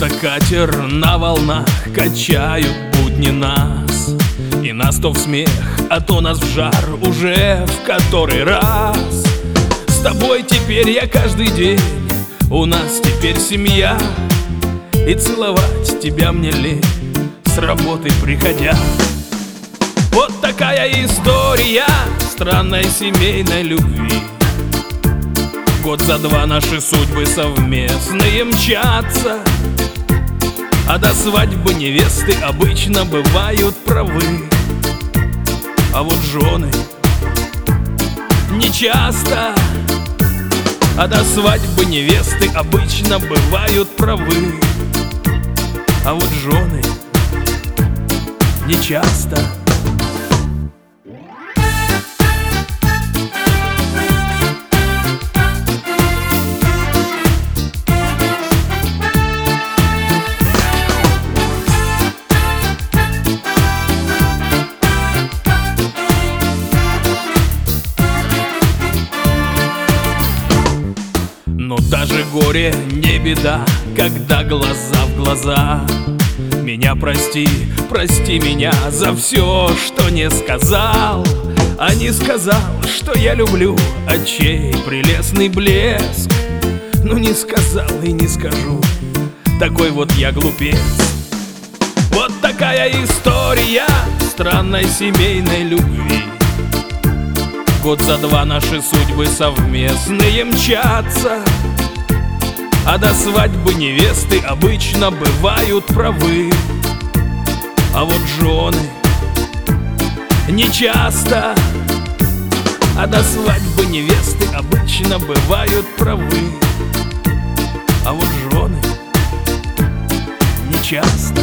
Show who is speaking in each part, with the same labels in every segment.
Speaker 1: Будто катер на волнах качают будни нас, и нас то в смех, а то нас в жар уже в который раз. С тобой теперь я каждый день, у нас теперь семья, и целовать тебя мне лень, с работы приходя. Вот такая история странной семейной любви. Год за два наши судьбы совместные мчатся, а до свадьбы невесты обычно бывают правы. А вот жены не часто, а до свадьбы невесты обычно бывают правы. А вот жены не часто. Но даже горе не беда, когда глаза в глаза. Меня прости, прости меня за все, что не сказал. А не сказал, что я люблю очей прелестный блеск. Ну не сказал и не скажу, такой вот я глупец. Вот такая история странной семейной любви. Год за два наши судьбы совместные мчатся, а до свадьбы невесты обычно бывают правы. А вот жены не часто, а до свадьбы невесты обычно бывают правы. А вот жены не часто.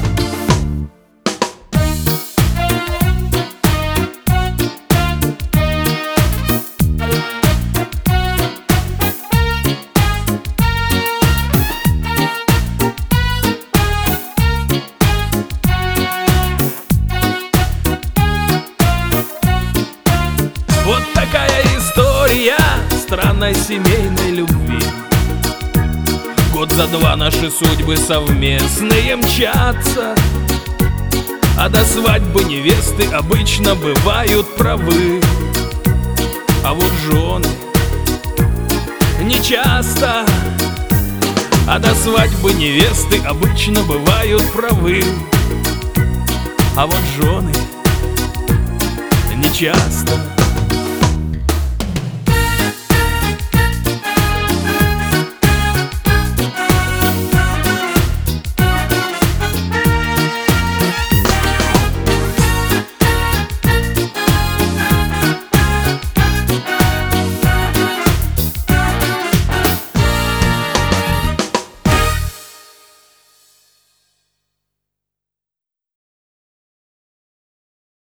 Speaker 1: Вот такая история странной семейной любви. Год за два наши судьбы совместные мчатся, а до свадьбы невесты обычно бывают правы. А вот жены не часто, а до свадьбы невесты обычно бывают правы. А вот жены не часто.